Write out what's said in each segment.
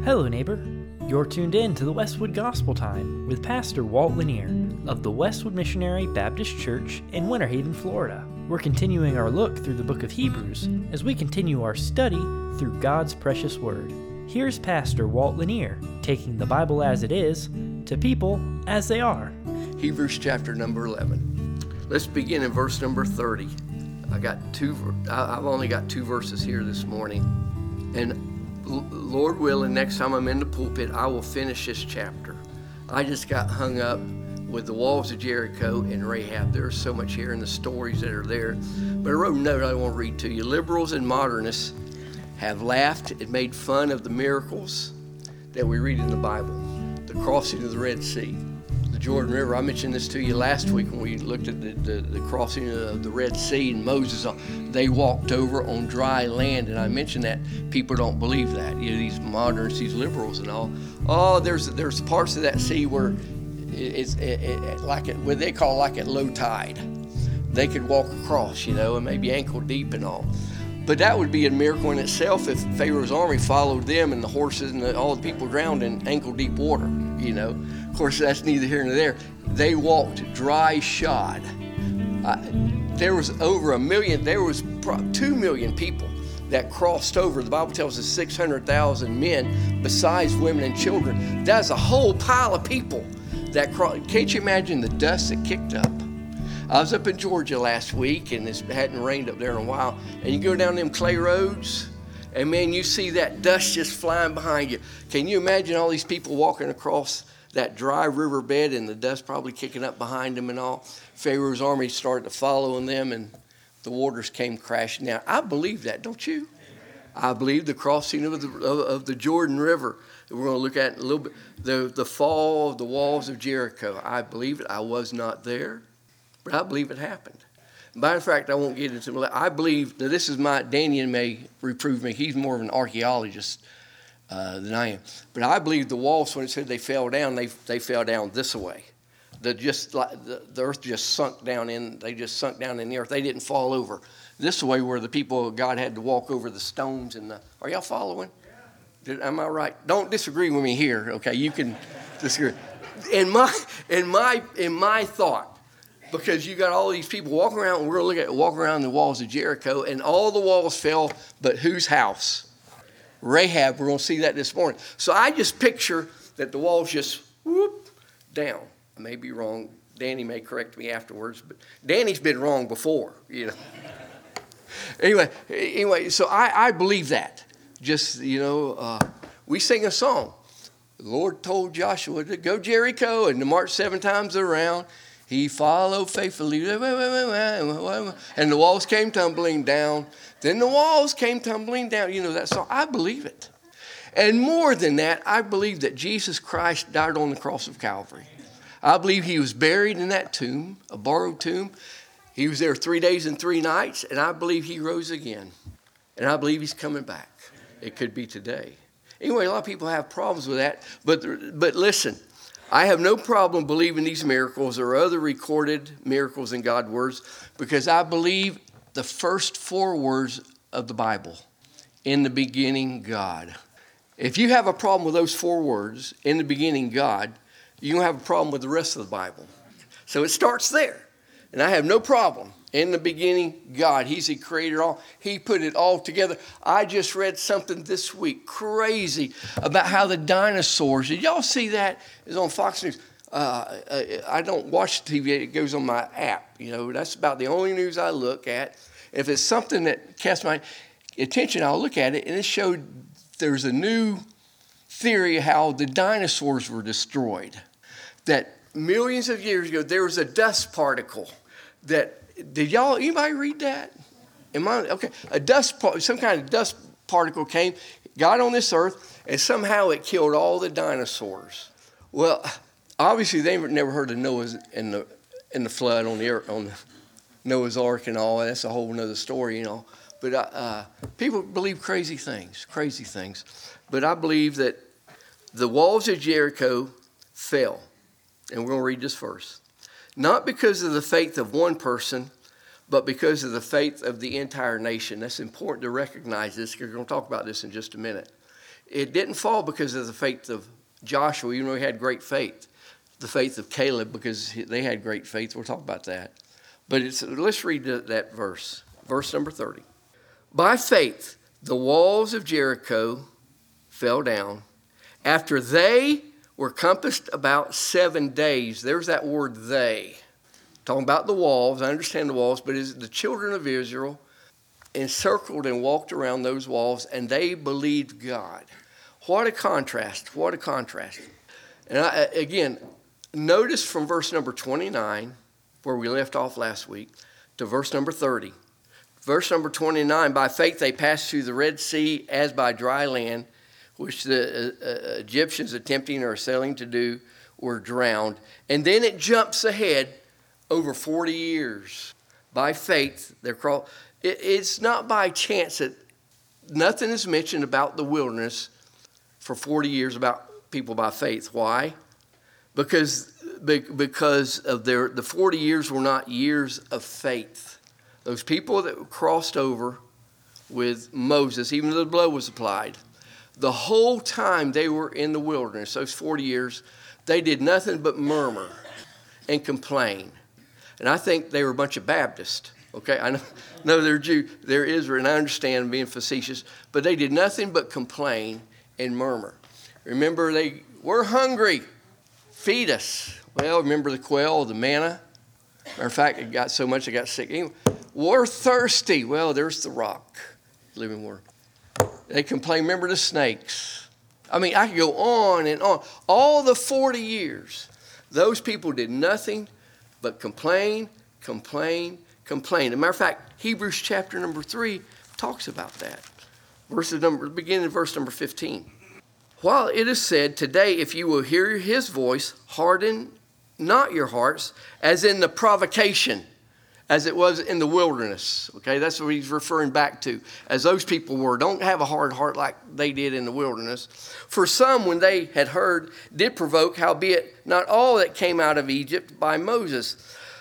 Hello, neighbor. You're tuned in to the Westwood Gospel Time with Pastor Walt Lanier of the Westwood Missionary Baptist Church in Winter Haven, Florida. We're continuing our look through the book of Hebrews as we continue our study through God's precious word. Here's Pastor Walt Lanier taking the Bible as it is to people as they are. Hebrews chapter number 11. Let's begin in verse number 30. I've only got two verses here this morning. And Lord willing, next time I'm in the pulpit, I will finish this chapter. I just got hung up with the walls of Jericho and Rahab. There's so much here in the stories that are there. But I wrote a note I want to read to you. Liberals and modernists have laughed and made fun of the miracles that we read in the Bible. The crossing of the Red Sea, the Jordan River. I mentioned this to you last week when we looked at the crossing of the Red Sea and Moses. They walked over on dry land, and I mentioned that people don't believe that. You know, these modernists, these liberals, and all. Oh, there's parts of that sea where it's what they call like at low tide. They could walk across, and maybe ankle deep and all. But that would be a miracle in itself if Pharaoh's army followed them and the horses and all the people drowned in ankle deep water. Of course, that's neither here nor there. They walked dry shod. There was over 1 million. There was 2 million people that crossed over. The Bible tells us 600,000 men, besides women and children. That's a whole pile of people that crossed. Can't you imagine the dust that kicked up? I was up in Georgia last week, and it hadn't rained up there in a while. And you go down them clay roads, and man, you see that dust just flying behind you. Can you imagine all these people walking across that dry riverbed and the dust probably kicking up behind them and all? Pharaoh's army started to follow them, and the waters came crashing down. I believe that, don't you? I believe the crossing of the Jordan River. We're going to look at in a little bit. The fall of the walls of Jericho. I believe it. I was not there, but I believe it happened. Matter of fact, I won't get into it. I believe that this is Daniel may reprove me. He's more of an archaeologist than I am. But I believe the walls, when it said they fell down, they fell down this way. The earth just sunk down in. They just sunk down in the earth. They didn't fall over this way where the people of God had to walk over the stones and Are y'all following? Am I right? Don't disagree with me here. Okay, you can disagree. In my thought. Because you got all these people walking around, and we're going to walk around the walls of Jericho, and all the walls fell, but whose house? Rahab. We're going to see that this morning. So I just picture that the walls just whoop down. I may be wrong. Danny may correct me afterwards, but Danny's been wrong before, Anyway, so I believe that. Just, we sing a song. The Lord told Joshua to go Jericho and to march 7 times around. He followed faithfully, and the walls came tumbling down. Then the walls came tumbling down. You know that song. I believe it. And more than that, I believe that Jesus Christ died on the cross of Calvary. I believe he was buried in that tomb, a borrowed tomb. He was there 3 days and 3 nights, and I believe he rose again. And I believe he's coming back. It could be today. Anyway, a lot of people have problems with that. But listen. I have no problem believing these miracles or other recorded miracles in God's words because I believe the first 4 words of the Bible, in the beginning, God. If you have a problem with those 4 words, in the beginning, God, you don't have a problem with the rest of the Bible. So it starts there. And I have no problem. In the beginning, God. He's the creator of all. He put it all together. I just read something this week, crazy, about how the dinosaurs, did y'all see that? It's on Fox News. I don't watch TV. It goes on my app. That's about the only news I look at. If it's something that catches my attention, I'll look at it. And it showed there's a new theory how the dinosaurs were destroyed. That millions of years ago, there was a dust particle that, did anybody read that? Okay. Some kind of dust particle came, got on this earth, and somehow it killed all the dinosaurs. Well, obviously they never heard of Noah's in the flood on the earth, on the Noah's Ark and all. That's a whole other story, But people believe crazy things. But I believe that the walls of Jericho fell, and we're going to read this verse. Not because of the faith of one person, but because of the faith of the entire nation. That's important to recognize this, because we're going to talk about this in just a minute. It didn't fall because of the faith of Joshua, even though he had great faith. The faith of Caleb, because they had great faith. We'll talk about that. But let's read that verse. Verse number 30. By faith, the walls of Jericho fell down after they were compassed about 7 days. There's that word they. Talking about the walls. I understand the walls, but it's the children of Israel encircled and walked around those walls, and they believed God. What a contrast. What a contrast. And again, notice from verse number 29, where we left off last week, to verse number 30. Verse number 29, by faith they passed through the Red Sea as by dry land, which the Egyptians attempting or sailing to do were drowned. And then it jumps ahead over 40 years. By faith, it's not by chance that nothing is mentioned about the wilderness for 40 years about people by faith. Why? Because of the 40 years were not years of faith. Those people that crossed over with Moses, even though the blood was applied, the whole time they were in the wilderness, those 40 years, they did nothing but murmur and complain. And I think they were a bunch of Baptists. Okay, I know they're Jew, they're Israel, and I understand being facetious, but they did nothing but complain and murmur. Remember, we're hungry. Feed us. Well, remember the quail, the manna? Matter of fact, it got so much I got sick. Anyway, we're thirsty. Well, there's the rock, living water. They complain. Remember the snakes. I mean, I could go on and on. All the 40 years, those people did nothing but complain. As a matter of fact, Hebrews chapter number 3 talks about that. Beginning in verse number 15. While it is said, today, if you will hear his voice, harden not your hearts, as in the provocation, as it was in the wilderness. Okay, that's what he's referring back to, as those people were. Don't have a hard heart like they did in the wilderness. For some, when they had heard, did provoke, howbeit not all that came out of Egypt by Moses,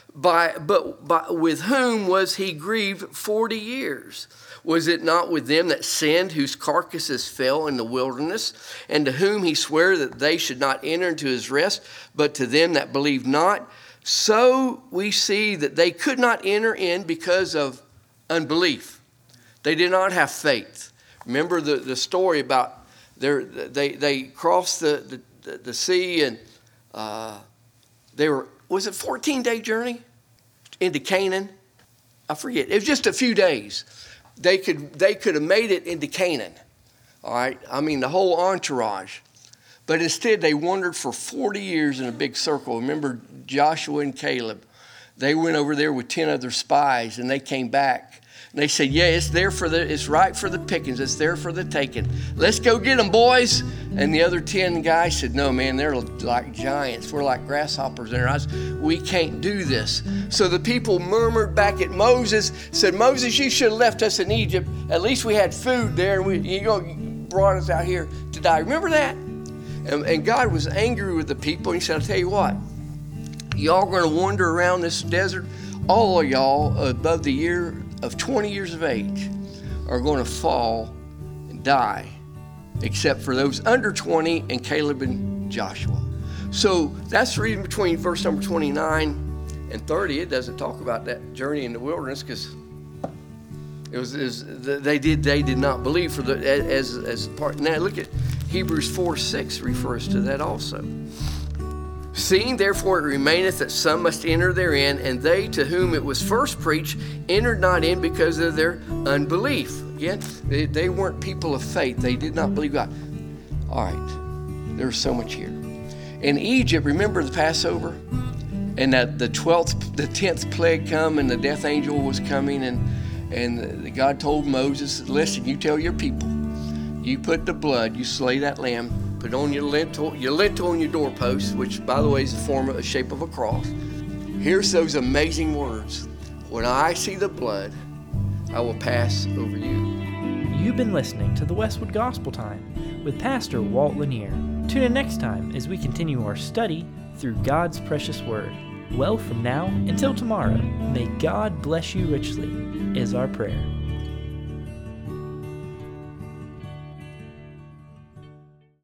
but with whom was he grieved 40 years? Was it not with them that sinned, whose carcasses fell in the wilderness, and to whom he sware that they should not enter into his rest, but to them that believed not? So we see that they could not enter in because of unbelief. They did not have faith. Remember the story about they crossed the sea, and was it 14-day journey into Canaan? I forget. It was just a few days. They could have made it into Canaan. All right. I mean, the whole entourage. But instead, they wandered for 40 years in a big circle. Remember Joshua and Caleb? They went over there with 10 other spies, and they came back. And they said, yeah, it's right for the pickings. It's there for the taking. Let's go get them, boys. And the other 10 guys said, no, man, they're like giants. We're like grasshoppers in our eyes. We can't do this. So the people murmured back at Moses, said, Moses, you should have left us in Egypt. At least we had food there, and you brought us out here to die. Remember that? And God was angry with the people. And he said, I'll tell you what, y'all are going to wander around this desert. All of y'all above the year of 20 years of age are going to fall and die, except for those under 20 and Caleb and Joshua. So that's the reason between verse number 29 and 30, it doesn't talk about that journey in the wilderness, because they did not believe for as part. Now look at Hebrews 4:6 refers to that also. Seeing therefore it remaineth that some must enter therein, and they to whom it was first preached entered not in because of their unbelief. Again, they weren't people of faith. They did not believe God. All right, there's so much here. In Egypt, remember the Passover? And that the 10th plague come, and the death angel was coming, and God told Moses, listen, you tell your people, you put the blood, you slay that lamb, put on your lintel on your doorpost, which, by the way, is a shape of a cross. Here's those amazing words. When I see the blood, I will pass over you. You've been listening to the Westwood Gospel Time with Pastor Walt Lanier. Tune in next time as we continue our study through God's precious word. Well, from now until tomorrow, may God bless you richly, is our prayer.